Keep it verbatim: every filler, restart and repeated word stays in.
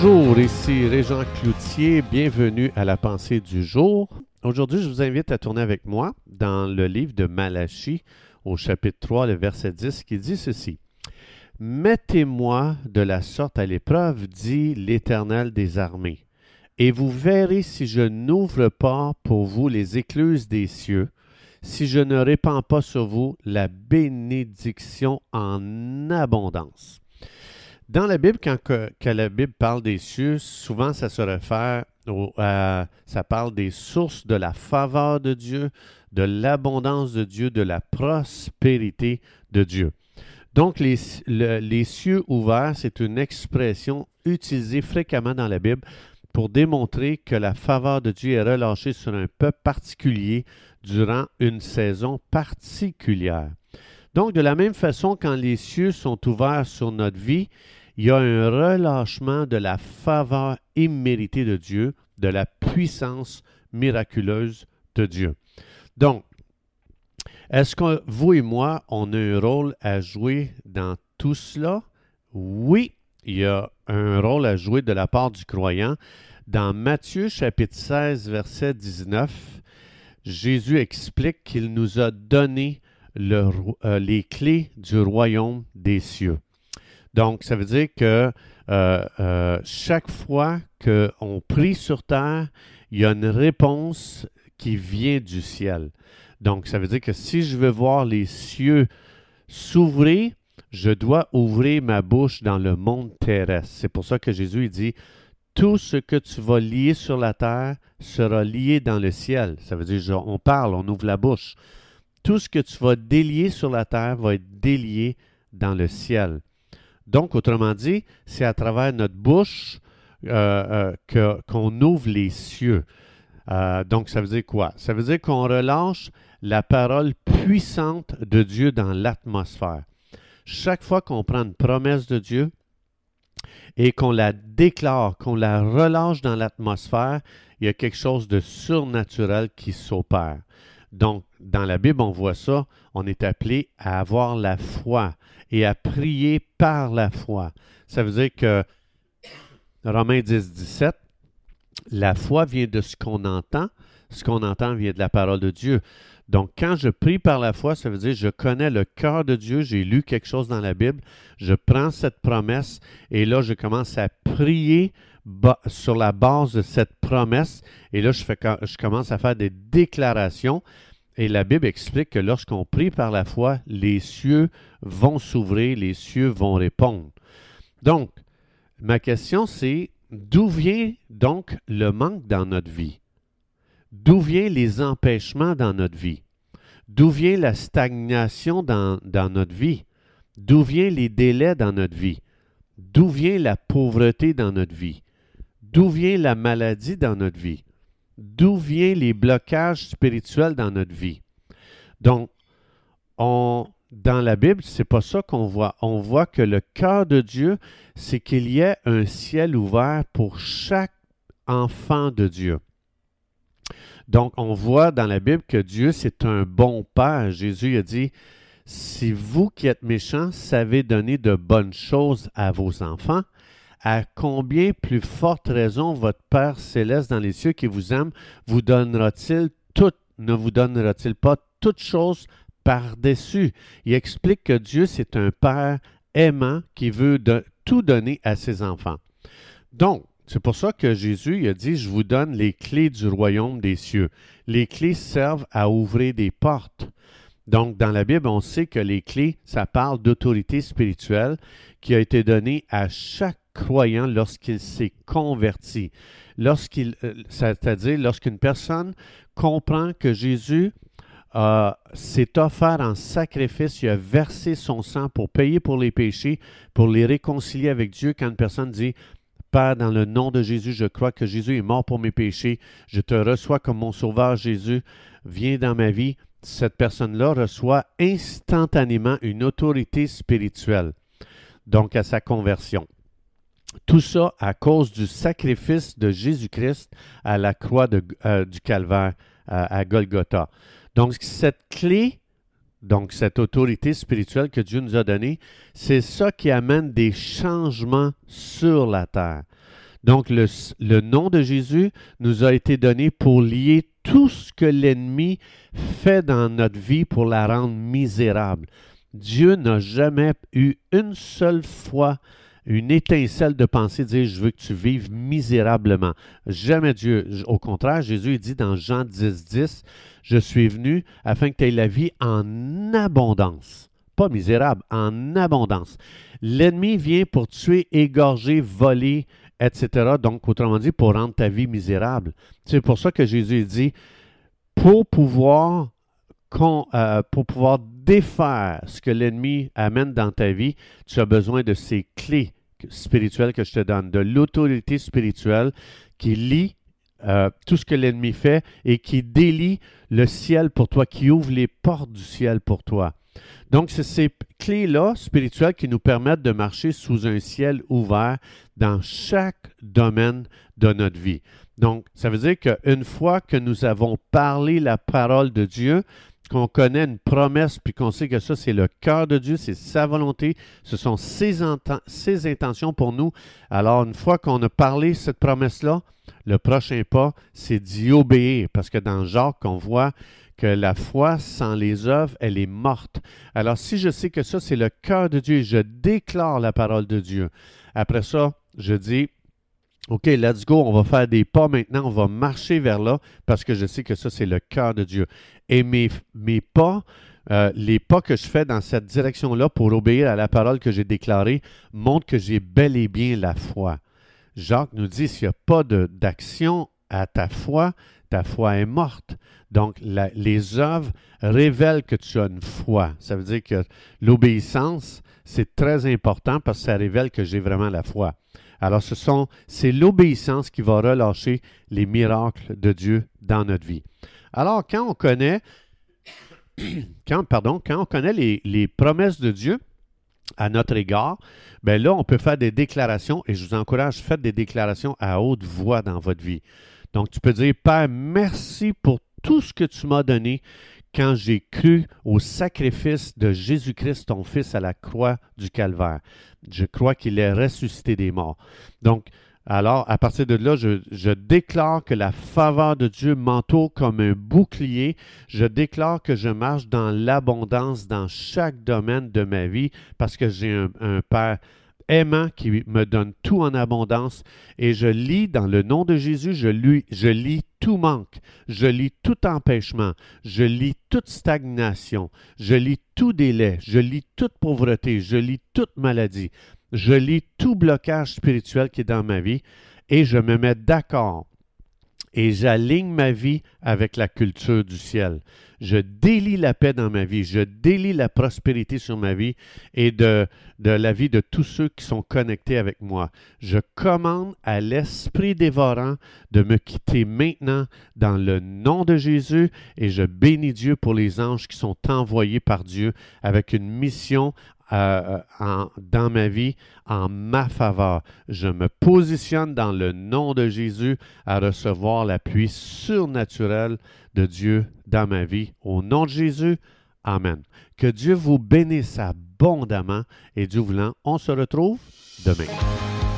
Bonjour, ici Régent Cloutier, bienvenue à la pensée du jour. Aujourd'hui, je vous invite à tourner avec moi dans le livre de Malachie, au chapitre trois, le verset dix, qui dit ceci. « Mettez-moi de la sorte à l'épreuve, dit l'Éternel des armées, et vous verrez si je n'ouvre pas pour vous les écluses des cieux, si je ne répands pas sur vous la bénédiction en abondance. » Dans la Bible, quand, que, quand la Bible parle des cieux, souvent ça se réfère, au, à, ça parle des sources de la faveur de Dieu, de l'abondance de Dieu, de la prospérité de Dieu. Donc, les, le, les cieux ouverts, c'est une expression utilisée fréquemment dans la Bible pour démontrer que la faveur de Dieu est relâchée sur un peuple particulier durant une saison particulière. Donc, de la même façon, quand les cieux sont ouverts sur notre vie, il y a un relâchement de la faveur imméritée de Dieu, de la puissance miraculeuse de Dieu. Donc, est-ce que vous et moi, on a un rôle à jouer dans tout cela? Oui, il y a un rôle à jouer de la part du croyant. Dans Matthieu chapitre seize, verset dix-neuf, Jésus explique qu'il nous a donné le, euh, les clés du royaume des cieux. Donc, ça veut dire que euh, euh, chaque fois qu'on prie sur terre, il y a une réponse qui vient du ciel. Donc, ça veut dire que si je veux voir les cieux s'ouvrir, je dois ouvrir ma bouche dans le monde terrestre. C'est pour ça que Jésus il dit, tout ce que tu vas lier sur la terre sera lié dans le ciel. Ça veut dire, genre, on parle, on ouvre la bouche. Tout ce que tu vas délier sur la terre va être délié dans le ciel. Donc, autrement dit, c'est à travers notre bouche euh, euh, que, qu'on ouvre les cieux. Euh, donc, ça veut dire quoi? Ça veut dire qu'on relâche la parole puissante de Dieu dans l'atmosphère. Chaque fois qu'on prend une promesse de Dieu et qu'on la déclare, qu'on la relâche dans l'atmosphère, il y a quelque chose de surnaturel qui s'opère. Donc, dans la Bible, on voit ça, on est appelé à avoir la foi et à prier par la foi. Ça veut dire que Romains dix, dix-sept, la foi vient de ce qu'on entend, ce qu'on entend vient de la parole de Dieu. Donc, quand je prie par la foi, ça veut dire que je connais le cœur de Dieu, j'ai lu quelque chose dans la Bible, je prends cette promesse et là, je commence à prier sur la base de cette promesse. Et là, je, fais, je commence à faire des déclarations. Et la Bible explique que lorsqu'on prie par la foi, les cieux vont s'ouvrir, les cieux vont répondre. Donc, ma question c'est, d'où vient donc le manque dans notre vie? D'où viennent les empêchements dans notre vie? D'où vient la stagnation dans, dans notre vie? D'où viennent les délais dans notre vie? D'où vient la pauvreté dans notre vie? D'où vient la maladie dans notre vie? D'où viennent les blocages spirituels dans notre vie? Donc, on, dans la Bible, c'est pas ça qu'on voit. On voit que le cœur de Dieu, c'est qu'il y ait un ciel ouvert pour chaque enfant de Dieu. Donc, on voit dans la Bible que Dieu, c'est un bon Père. Jésus a dit, « Si vous qui êtes méchants savez donner de bonnes choses à vos enfants, à combien plus forte raison votre Père céleste dans les cieux qui vous aime vous donnera-t-il tout, ne vous donnera-t-il pas toutes choses par-dessus? » Il explique que Dieu, c'est un Père aimant qui veut de, tout donner à ses enfants. Donc, c'est pour ça que Jésus il a dit, « Je vous donne les clés du royaume des cieux. » Les clés servent à ouvrir des portes. Donc, dans la Bible, on sait que les clés, ça parle d'autorité spirituelle qui a été donnée à chaque croyant lorsqu'il s'est converti. Lorsqu'il, euh, c'est-à-dire lorsqu'une personne comprend que Jésus euh, s'est offert en sacrifice, il a versé son sang pour payer pour les péchés, pour les réconcilier avec Dieu. Quand une personne dit « Père, dans le nom de Jésus, je crois que Jésus est mort pour mes péchés, je te reçois comme mon sauveur Jésus, viens dans ma vie », cette personne-là reçoit instantanément une autorité spirituelle, donc à sa conversion. Tout ça à cause du sacrifice de Jésus-Christ à la croix de, euh, du Calvaire, euh, à Golgotha. Donc, cette clé, donc cette autorité spirituelle que Dieu nous a donnée, c'est ça qui amène des changements sur la terre. Donc, le, le nom de Jésus nous a été donné pour lier tout ce que l'ennemi fait dans notre vie pour la rendre misérable. Dieu n'a jamais eu une seule fois une étincelle de pensée, dire « je veux que tu vives misérablement ». Jamais Dieu. Au contraire, Jésus il dit dans Jean dix, dix, « Je suis venu afin que tu aies la vie en abondance ». Pas misérable, en abondance. L'ennemi vient pour tuer, égorger, voler, et cetera. Donc, autrement dit, pour rendre ta vie misérable. C'est pour ça que Jésus dit, pour pouvoir, con, euh, pour pouvoir défaire ce que l'ennemi amène dans ta vie, tu as besoin de ces clés spirituelles que je te donne, de l'autorité spirituelle qui lie euh, tout ce que l'ennemi fait et qui délie le ciel pour toi, qui ouvre les portes du ciel pour toi. Donc, c'est ces clés-là spirituelles qui nous permettent de marcher sous un ciel ouvert dans chaque domaine de notre vie. Donc, ça veut dire qu'une fois que nous avons parlé la parole de Dieu, qu'on connaît une promesse, puis qu'on sait que ça, c'est le cœur de Dieu, c'est sa volonté, ce sont ses, ses intentions pour nous. Alors, une fois qu'on a parlé cette promesse-là, le prochain pas, c'est d'y obéir. Parce que dans Jacques, on voit que la foi sans les œuvres, elle est morte. Alors, si je sais que ça, c'est le cœur de Dieu, je déclare la parole de Dieu. Après ça, je dis, OK, let's go, on va faire des pas maintenant, on va marcher vers là, parce que je sais que ça, c'est le cœur de Dieu. Et mes, mes pas, euh, les pas que je fais dans cette direction-là pour obéir à la parole que j'ai déclarée, montrent que j'ai bel et bien la foi. Jacques nous dit, s'il n'y a pas de, d'action à ta foi, ta foi est morte. Donc, la, les œuvres révèlent que tu as une foi. Ça veut dire que l'obéissance, c'est très important parce que ça révèle que j'ai vraiment la foi. Alors, ce sont, c'est l'obéissance qui va relâcher les miracles de Dieu dans notre vie. Alors, quand on connaît, quand, pardon, quand on connaît les, les promesses de Dieu à notre égard, bien là, on peut faire des déclarations et je vous encourage, faites des déclarations à haute voix dans votre vie. Donc, tu peux dire, Père, merci pour tout ce que tu m'as donné quand j'ai cru au sacrifice de Jésus-Christ, ton Fils, à la croix du Calvaire. Je crois qu'il est ressuscité des morts. Donc, alors, à partir de là, je, je déclare que la faveur de Dieu m'entoure comme un bouclier. Je déclare que je marche dans l'abondance dans chaque domaine de ma vie parce que j'ai un, un Père aimant qui me donne tout en abondance et je lis dans le nom de Jésus, je, lui, je lis tout manque, je lis tout empêchement, je lis toute stagnation, je lis tout délai, je lis toute pauvreté, je lis toute maladie, je lis tout blocage spirituel qui est dans ma vie et je me mets d'accord et j'aligne ma vie avec la culture du ciel. Je délie la paix dans ma vie, je délie la prospérité sur ma vie et de, de la vie de tous ceux qui sont connectés avec moi. Je commande à l'esprit dévorant de me quitter maintenant dans le nom de Jésus et je bénis Dieu pour les anges qui sont envoyés par Dieu avec une mission Euh, en, dans ma vie, en ma faveur. Je me positionne dans le nom de Jésus à recevoir l'appui surnaturel de Dieu dans ma vie. Au nom de Jésus, Amen. Que Dieu vous bénisse abondamment et Dieu voulant, on se retrouve demain.